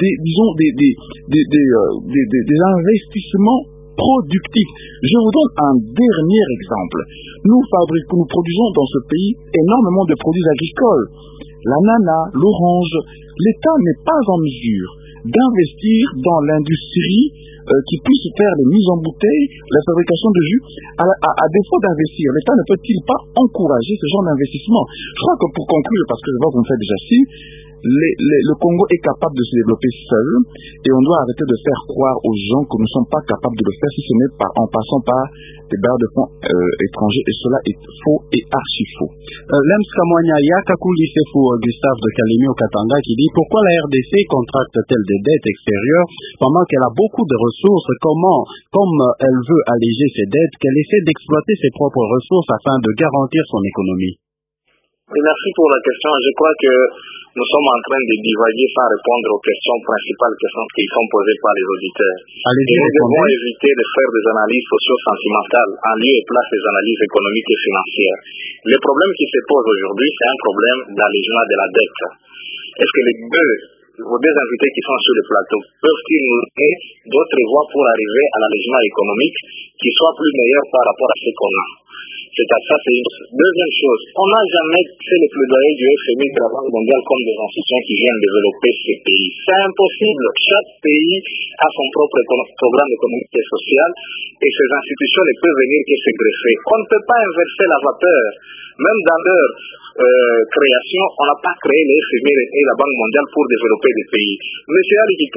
Speaker 5: des investissements productifs. Je vous donne un dernier exemple. Nous produisons dans ce pays énormément de produits agricoles. L'ananas, l'orange. L'État n'est pas en mesure d'investir dans l'industrie qui puisse faire les mises en bouteille, la fabrication de jus. À défaut d'investir, l'État ne peut-il pas encourager ce genre d'investissement? Je crois que pour conclure, parce que je vois que vous me faites déjà signe, le Congo est capable de se développer seul et on doit arrêter de faire croire aux gens que nous ne sommes pas capables de le faire si ce n'est en passant par des bailleurs de fonds étrangers, et cela est faux et archi faux.
Speaker 2: Lems Kamwanya Yakakuli Sefu Gustave de Kalemi au Katanga qui dit pourquoi la RDC contracte-t-elle des dettes extérieures pendant qu'elle a beaucoup de ressources, comme elle veut alléger ses dettes, qu'elle essaie d'exploiter ses propres ressources afin de garantir son économie.
Speaker 6: Et merci pour la question. Je crois que nous sommes en train de divaguer sans répondre aux questions principales qui sont posées par les auditeurs. Et nous devons éviter de faire des analyses socio-sentimentales en lieu et place des analyses économiques et financières. Le problème qui se pose aujourd'hui, c'est un problème d'allègement de la dette. Est-ce que vos deux invités qui sont sur le plateau peuvent-ils nous donner d'autres voies pour arriver à l'allègement économique qui soit plus meilleur par rapport à ce qu'on a? C'est à ça, c'est une deuxième chose. On n'a jamais fait le plaidoyer du FMI, de la Banque mondiale, comme des institutions qui viennent développer ces pays. C'est impossible. Chaque pays a son propre programme économique et social et ces institutions ne peuvent venir que se greffer. On ne peut pas inverser la vapeur. Même dans leur création, on n'a pas créé le FMI et la Banque mondiale pour développer des pays. Monsieur Ali qui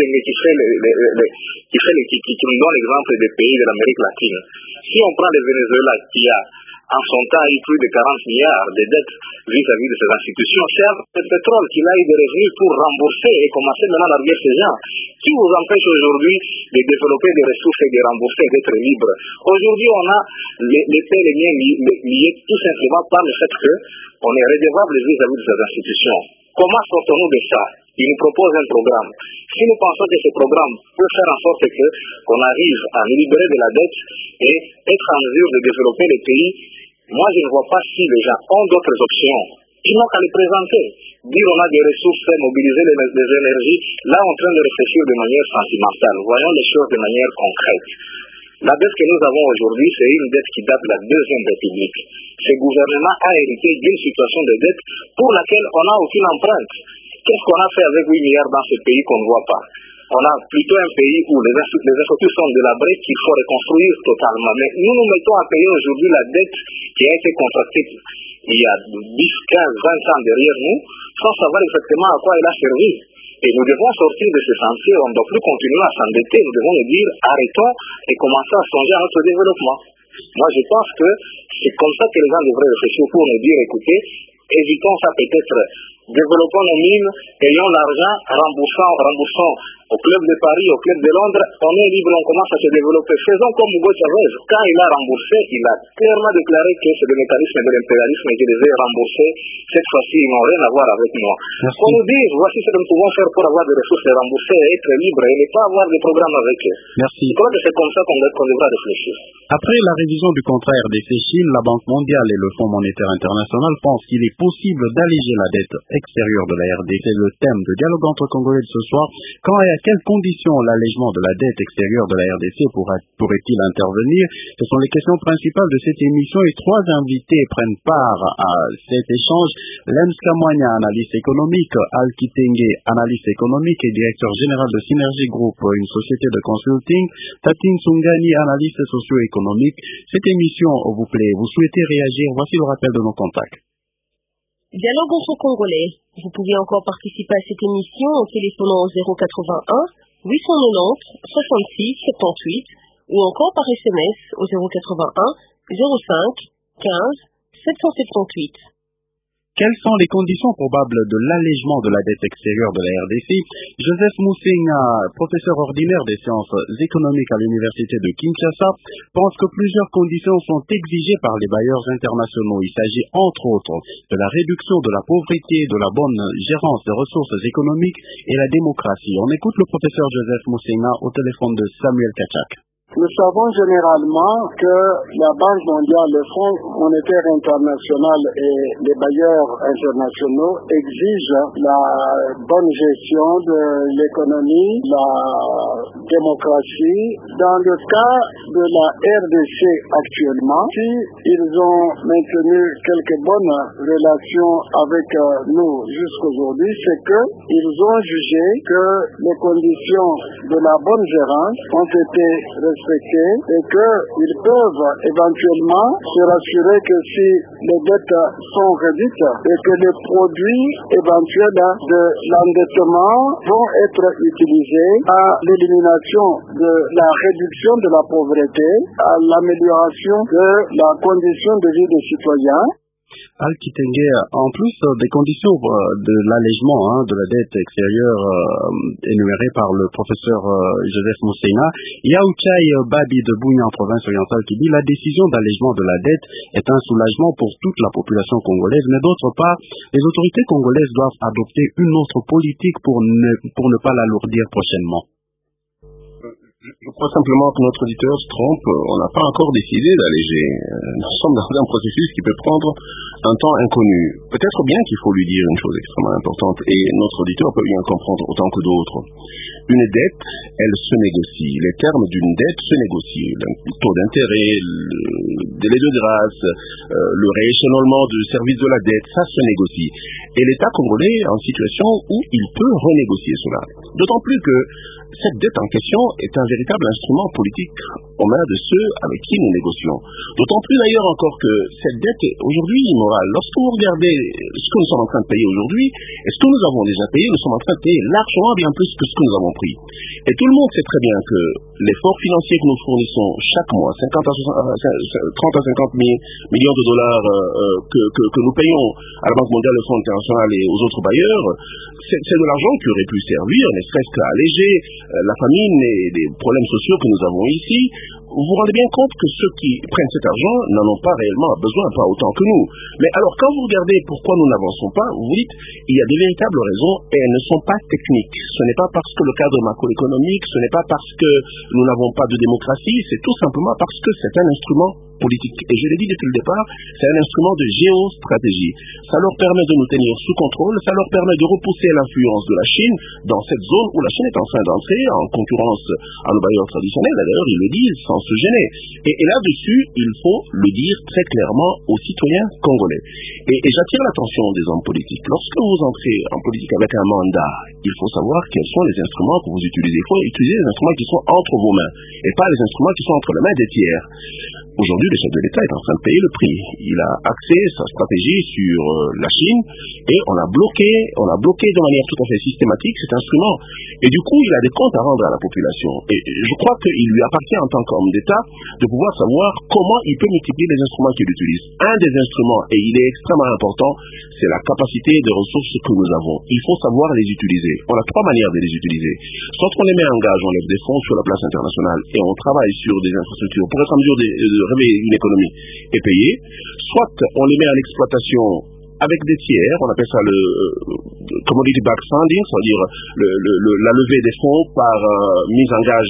Speaker 6: nous donne l'exemple des pays de l'Amérique latine. Si on prend le Venezuela qui a en son temps a eu plus de 40 milliards de dettes vis-à-vis de ces institutions, c'est le pétrole qu'il a eu des revenus pour rembourser et commencer maintenant à larguer ces gens. Qui vous empêche aujourd'hui de développer des ressources et de rembourser et d'être libre? Aujourd'hui, on a les faits liés tout simplement par le fait qu'on est redevable vis-à-vis de ces institutions. Comment sortons-nous de ça? Il nous propose un programme. Si nous pensons que ce programme peut faire en sorte qu'on arrive à nous libérer de la dette et être en mesure de développer les pays, moi je ne vois pas si les gens ont d'autres options. Ils n'ont qu'à les présenter. Dire on a des ressources, mobiliser les énergies, là en train de réfléchir de manière sentimentale. Voyons les choses de manière concrète. La dette que nous avons aujourd'hui, c'est une dette qui date de la Deuxième République. Ce gouvernement a hérité d'une situation de dette pour laquelle on n'a aucune empreinte. Qu'est-ce qu'on a fait avec 8 milliards dans ce pays qu'on ne voit pas? On a plutôt un pays où les infrastructures sont délabrées qu'il faut reconstruire totalement. Mais nous mettons à payer aujourd'hui la dette qui a été contractée il y a 10, 15, 20 ans derrière nous, sans savoir exactement à quoi elle a servi. Et nous devons sortir de ce sentier. On ne doit plus continuer à s'endetter. Nous devons nous dire arrêtons et commencer à songer à notre développement. Moi, je pense que c'est comme ça que les gens devraient réfléchir pour nous dire écoutez, évitons ça peut-être. Développons nos mines, ayons l'argent, remboursons au club de Paris, au club de Londres, on est libre, on commence à se développer. Faisons comme Hugo Chavez. Quand il a remboursé, il a clairement déclaré que c'est le mécanisme de l'impérialisme et que je les ai remboursés. Cette fois-ci, ils n'ont rien à voir avec moi. Qu'on nous dise, voici ce que nous pouvons faire pour avoir des ressources et rembourser et être libre et ne pas avoir de programme avec eux.
Speaker 2: Merci.
Speaker 6: Je crois que c'est comme ça qu'on devra réfléchir.
Speaker 2: Après la révision du contrat RDC-Chine, la Banque mondiale et le Fonds monétaire international pensent qu'il est possible d'alléger la dette extérieure de la RDC. C'est le thème de dialogue entre Congolais de ce soir. Quand et à quelles conditions l'allègement de la dette extérieure de la RDC pourrait-il intervenir? Ce sont les questions principales de cette émission et trois invités prennent part à cet échange. Lems Kamwanya, analyste économique, Al Kitenge, analyste économique et directeur général de Synergie Group, une société de consulting, Tatine Sungani, analyste socio-économique. Cette émission vous plaît, vous souhaitez réagir, voici le rappel de nos contacts.
Speaker 1: Dialogue entre Congolais. Vous pouvez encore participer à cette émission en téléphonant au 081 890 66 78 ou encore par SMS au 081 05 15 778.
Speaker 2: Quelles sont les conditions probables de l'allègement de la dette extérieure de la RDC? Joseph Moussinga, professeur ordinaire des sciences économiques à l'université de Kinshasa, pense que plusieurs conditions sont exigées par les bailleurs internationaux. Il s'agit entre autres de la réduction de la pauvreté, de la bonne gérance des ressources économiques et la démocratie. On écoute le professeur Joseph Moussinga au téléphone de Samuel Kachak.
Speaker 7: Nous savons généralement que la Banque mondiale, le Fonds monétaire international et les bailleurs internationaux exigent la bonne gestion de l'économie, la démocratie. Dans le cas de la RDC actuellement, si ils ont maintenu quelques bonnes relations avec nous jusqu'aujourd'hui, c'est qu'ils ont jugé que les conditions de la bonne gérance ont été respectées respectées et qu'ils peuvent éventuellement se rassurer que si les dettes sont réduites et que les produits éventuels de l'endettement vont être utilisés à l'élimination de la réduction de la pauvreté, à l'amélioration de la condition de vie des citoyens.
Speaker 2: Al-Kitenge, en plus des conditions de l'allègement de la dette extérieure énumérée par le professeur Joseph Mousseina, il y a Ouchai Babi de Bougne en province orientale qui dit la décision d'allègement de la dette est un soulagement pour toute la population congolaise, mais d'autre part, les autorités congolaises doivent adopter une autre politique pour ne pas l'alourdir prochainement.
Speaker 3: Je crois simplement que notre auditeur se trompe. On n'a pas encore décidé d'alléger. Nous sommes dans un processus qui peut prendre un temps inconnu. Peut-être bien qu'il faut lui dire une chose extrêmement importante, et notre auditeur peut bien comprendre autant que d'autres. Une dette, elle se négocie. Les termes d'une dette se négocient. Le taux d'intérêt, le délai de grâce, le rééchelonnement du service de la dette, ça se négocie. Et l'État congolais est en situation où il peut renégocier cela. D'autant plus que cette dette en question est un véritable instrument politique aux mains de ceux avec qui nous négocions. D'autant plus d'ailleurs encore que cette dette est aujourd'hui immorale. Lorsque vous regardez ce que nous sommes en train de payer aujourd'hui et ce que nous avons déjà payé, nous sommes en train de payer largement bien plus que ce que nous avons pris. Et tout le monde sait très bien que l'effort financier que nous fournissons chaque mois, 30 à 50 millions de dollars que nous payons à la Banque mondiale, au Fonds international et aux autres bailleurs, c'est de l'argent qui aurait pu servir, ne serait-ce qu'à alléger la famine et les problèmes sociaux que nous avons ici. Vous vous rendez bien compte que ceux qui prennent cet argent n'en ont pas réellement besoin, pas autant que nous. Mais alors, quand vous regardez pourquoi nous n'avançons pas, vous dites, il y a des véritables raisons et elles ne sont pas techniques. Ce n'est pas parce que le cadre macroéconomique, ce n'est pas parce que nous n'avons pas de démocratie, c'est tout simplement parce que c'est un instrument politique. Et je l'ai dit depuis le départ, c'est un instrument de géostratégie. Ça leur permet de nous tenir sous contrôle, ça leur permet de repousser l'influence de la Chine dans cette zone où la Chine est en train d'entrer en concurrence à nos bailleurs traditionnels. D'ailleurs, ils le disent sans se gêner. Et là-dessus, il faut le dire très clairement aux citoyens congolais. Et j'attire l'attention des hommes politiques. Lorsque vous entrez en politique avec un mandat, il faut savoir quels sont les instruments que vous utilisez. Il faut utiliser les instruments qui sont entre vos mains et pas les instruments qui sont entre les mains des tiers. Aujourd'hui, le chef de l'État est en train de payer le prix. Il a axé sa stratégie sur la Chine et on a bloqué de manière tout à fait systématique cet instrument. Et du coup, il a des comptes à rendre à la population. Et je crois qu'il lui appartient en tant qu'homme d'État de pouvoir savoir comment il peut multiplier les instruments qu'il utilise. Un des instruments, et il est extrêmement important, c'est la capacité de ressources que nous avons. Il faut savoir les utiliser. On a trois manières de les utiliser. Soit on les met en gage, on lève des fonds sur la place internationale et on travaille sur des infrastructures pour être en mesure de réveiller une économie et payer. Soit on les met en exploitation avec des tiers, on appelle ça le commodity back funding, c'est-à-dire la levée des fonds par mise en gage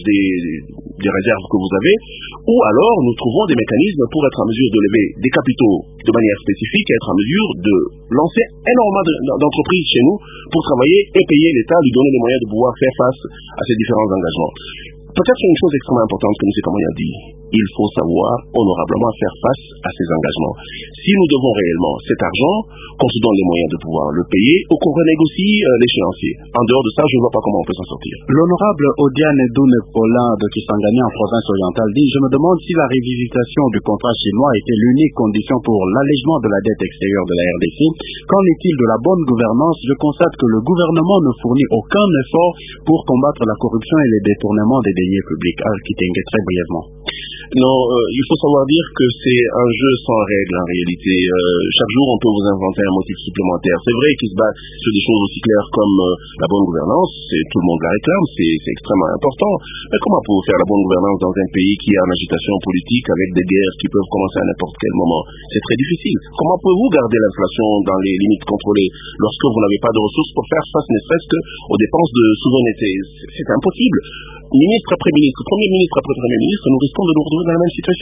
Speaker 3: des réserves que vous avez, ou alors nous trouvons des mécanismes pour être en mesure de lever des capitaux de manière spécifique et être en mesure de lancer énormément d'entreprises chez nous pour travailler et payer l'État, lui donner les moyens de pouvoir faire face à ces différents engagements. Peut-être une chose extrêmement importante que M. Kamoy a dit, il faut savoir honorablement faire face à ces engagements. Si nous devons réellement cet argent, qu'on se donne les moyens de pouvoir le payer ou qu'on renégocie l'échéancier. En dehors de ça, je ne vois pas comment on peut s'en sortir.
Speaker 2: L'honorable Odiane Doune Paulin de Kisangani en province orientale dit, je me demande si la révision du contrat chinois était l'unique condition pour l'allègement de la dette extérieure de la RDC. Qu'en est-il de la bonne gouvernance? Je constate que le gouvernement ne fournit aucun effort pour combattre la corruption et les détournements des deniers publics. Al-Kitenge, très brièvement.
Speaker 3: Non, il faut savoir dire que c'est un jeu sans règles en réalité. Chaque jour, on peut vous inventer un motif supplémentaire. C'est vrai qu'il se base sur des choses aussi claires comme la bonne gouvernance. Tout le monde la réclame, c'est extrêmement important. Mais comment pouvez-vous faire la bonne gouvernance dans un pays qui est en agitation politique avec des guerres qui peuvent commencer à n'importe quel moment? C'est très difficile. Comment pouvez-vous garder l'inflation dans les limites contrôlées lorsque vous n'avez pas de ressources pour faire face ne serait-ce qu'aux dépenses de souveraineté? C'est impossible. Ministre après ministre, premier ministre après premier ministre, nous risquons de nous retrouver dans la même situation.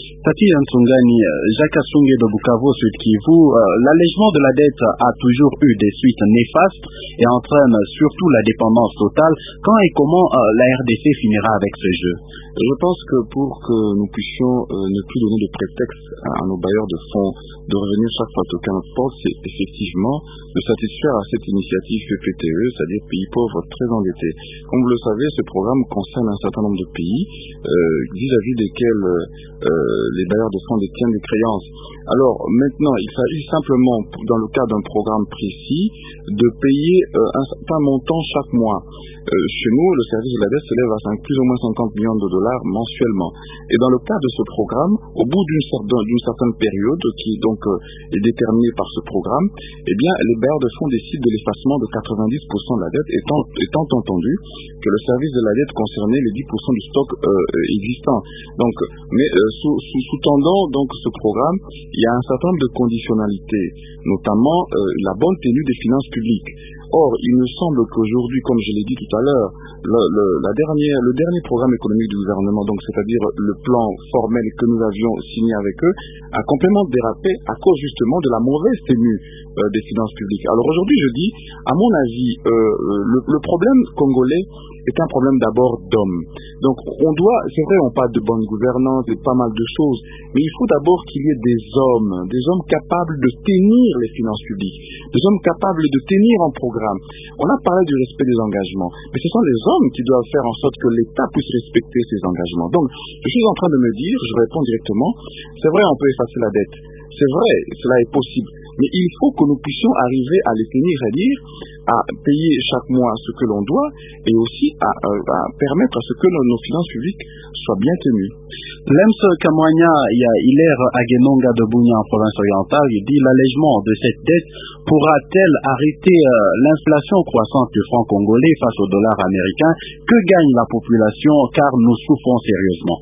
Speaker 2: Tati Nsungani, Jacques Assungé de Bukavu, Sud Kivu, l'allègement de la dette a toujours eu des suites néfastes et entraîne surtout la dépendance totale. Quand et comment la RDC finira avec ce jeu?
Speaker 5: Je pense que pour que nous puissions ne plus donner de prétexte à nos bailleurs de fonds de revenir chaque fois toquer à notre porte, c'est effectivement de satisfaire à cette initiative PPTE, c'est-à-dire pays pauvres très endettés. Comme vous le savez, ce programme concerne un certain nombre de pays vis-à-vis desquels les bailleurs de fonds détiennent des créances. Alors maintenant, il s'agit simplement, dans le cadre d'un programme précis, de payer un certain montant chaque mois. Chez nous, le service de la dette s'élève à plus ou moins 50 millions de dollars mensuellement. Et dans le cadre de ce programme, au bout d'une certaine période, qui donc est déterminée par ce programme, eh bien, les bailleurs de fonds décident de l'effacement de 90% de la dette, étant entendu que le service de la dette concernait les 10% du stock existant. Donc, mais sous-tendant donc ce programme, il y a un certain nombre de conditionnalités, notamment la bonne tenue des finances publiques. Or, il me semble qu'aujourd'hui, comme je l'ai dit tout à l'heure, le dernier programme économique du gouvernement, donc c'est-à-dire le plan formel que nous avions signé avec eux, a complètement dérapé à cause justement de la mauvaise tenue des finances publiques. Alors aujourd'hui, je dis, à mon avis, le problème congolais est un problème d'abord d'hommes. Donc on doit, c'est vrai, on parle de bonne gouvernance et pas mal de choses, mais il faut d'abord qu'il y ait des hommes capables de tenir les finances publiques, des hommes capables de tenir un programme. On a parlé du respect des engagements, mais ce sont les hommes qui doivent faire en sorte que l'État puisse respecter ses engagements. Donc je suis en train de me dire, je réponds directement, c'est vrai, on peut effacer la dette. C'est vrai, cela est possible. Mais il faut que nous puissions arriver à les tenir, c'est-à-dire à payer chaque mois ce que l'on doit et aussi à permettre à ce que nos finances publiques soient bien tenues.
Speaker 2: Lems Kamwanya, Hilaire Agenonga de Bunia en province orientale, il dit l'allègement de cette dette pourra-t-elle arrêter l'inflation croissante du franc congolais face au dollar américain? Que gagne la population car nous souffrons sérieusement?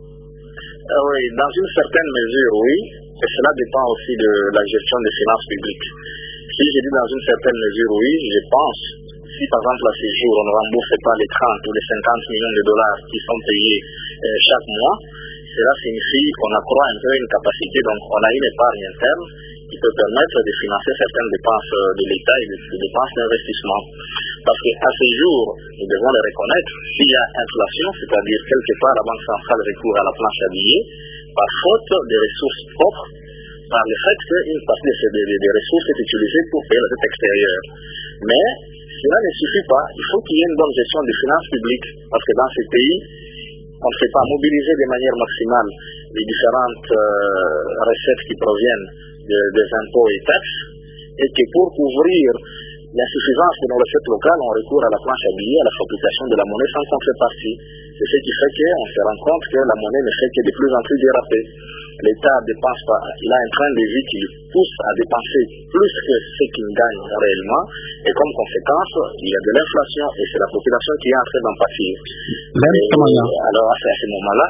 Speaker 6: Oui, dans une certaine mesure, oui. Et cela dépend aussi de la gestion des finances publiques. Si je dis dans une certaine mesure, oui, je pense, si par exemple à ce jour on ne rembourse pas les 30 ou les 50 millions de dollars qui sont payés chaque mois, cela signifie qu'on accroît un peu une capacité, donc on a une épargne interne qui peut permettre de financer certaines dépenses de l'État et des dépenses d'investissement. Parce qu'à ce jour, nous devons le reconnaître, s'il y a inflation, c'est-à-dire quelque part la Banque centrale recourt à la planche à billets, par faute des ressources propres, par le fait qu'une partie des ressources est utilisée pour payer la dette extérieure. Mais cela ne suffit pas, il faut qu'il y ait une bonne gestion des finances publiques, parce que dans ces pays, on ne sait pas mobiliser de manière maximale les différentes recettes qui proviennent des impôts et taxes, et que pour couvrir l'insuffisance de nos recettes locales, on recourt à la planche à billets, à la fabrication de la monnaie sans contrepartie. C'est ce qui fait qu'on se rend compte que la monnaie ne fait que de plus en plus déraper. L'État ne dépense pas, il a un train de vie qui le pousse à dépenser plus que ce qu'il gagne réellement, et comme conséquence, il y a de l'inflation, et c'est la population qui est en train d'en pâtir. Alors à ce moment-là,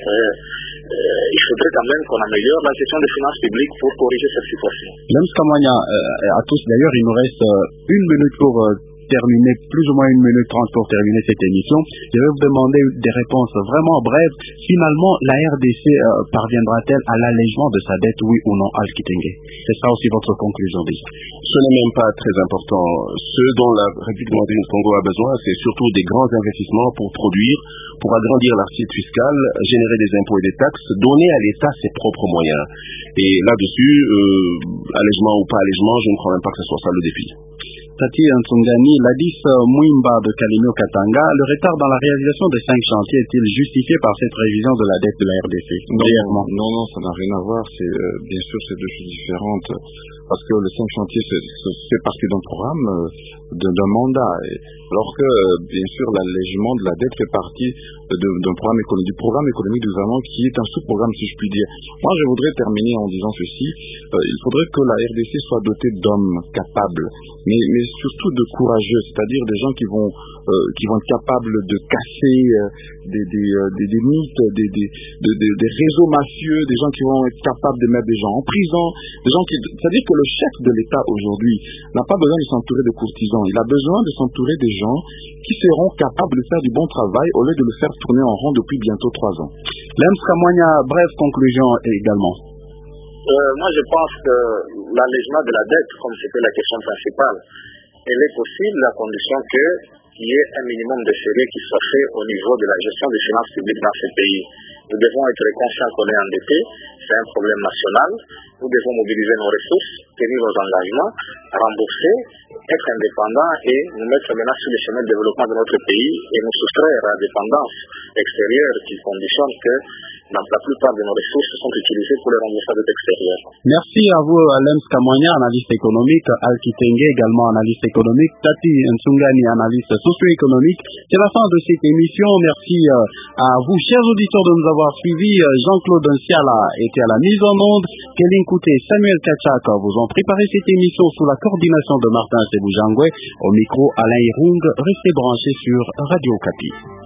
Speaker 6: il faudrait quand même qu'on améliore la gestion des finances publiques pour corriger cette situation.
Speaker 2: Lems Kamwanya, à tous d'ailleurs, il nous reste une minute pour terminer, plus ou moins 1 minute 30 pour terminer cette émission. Je vais vous demander des réponses vraiment brèves. Finalement, la RDC parviendra-t-elle à l'allègement de sa dette, oui ou non, Al Kitenge? C'est ça aussi votre conclusion déjà.
Speaker 3: Ce n'est même pas très important. Ce dont la République démocratique du Congo a besoin, c'est surtout des grands investissements pour produire, pour agrandir l'assiette fiscale, générer des impôts et des taxes, donner à l'État ses propres moyens. Et là-dessus, allègement ou pas allègement, je ne crois même pas que ce soit ça le défi.
Speaker 2: Tati Nsungani, Ladis Mouimba de Kalimio Katanga, le retard dans la réalisation des 5 chantiers est-il justifié par cette révision de la dette de la RDC?
Speaker 5: Non, ça n'a rien à voir. C'est bien sûr c'est deux choses différentes. Parce que le 5 chantiers, c'est partie d'un programme, d'un mandat. Alors que, bien sûr, l'allègement de la dette fait partie d'un programme économique, du programme économique du gouvernement qui est un sous-programme, si je puis dire. Moi, je voudrais terminer en disant ceci. Il faudrait que la RDC soit dotée d'hommes capables, mais surtout de courageux, c'est-à-dire des gens qui vont être capables de casser des mythes, des réseaux mafieux, des gens qui vont être capables de mettre des gens en prison, des gens c'est-à-dire que le chef de l'État aujourd'hui n'a pas besoin de s'entourer de courtisans, il a besoin de s'entourer des gens qui seront capables de faire du bon travail au lieu de le faire tourner en rond depuis bientôt 3 ans.
Speaker 2: Lems Kamwanya, bref conclusion également.
Speaker 6: Moi, je pense que l'allègement de la dette, comme c'était la question principale, elle est possible à condition qu'il y ait un minimum de sérieux qui soit fait au niveau de la gestion des finances publiques dans ces pays. Nous devons être conscients qu'on est endetté, c'est un problème national. Nous devons mobiliser nos ressources, tenir nos engagements, rembourser, être indépendants et nous mettre maintenant sur le chemin de développement de notre pays et nous soustraire à la dépendance extérieure qui conditionne que la plupart de nos ressources sont utilisées pour les rembourser de l'extérieur.
Speaker 2: Merci à vous, Lems Kamwanya, analyste économique, Al Kitenge, également analyste économique, Tati Nsungani, analyste socio-économique. C'est la fin de cette émission. Merci à vous, chers auditeurs, de nous avoir suivis. Jean-Claude Nsiala était à la mise en onde. Kélin Kouté, Samuel Kachak vous ont préparé cette émission sous la coordination de Martin Sebujangwe. Au micro, Alain Irung. Restez branchés sur Radio Okapi.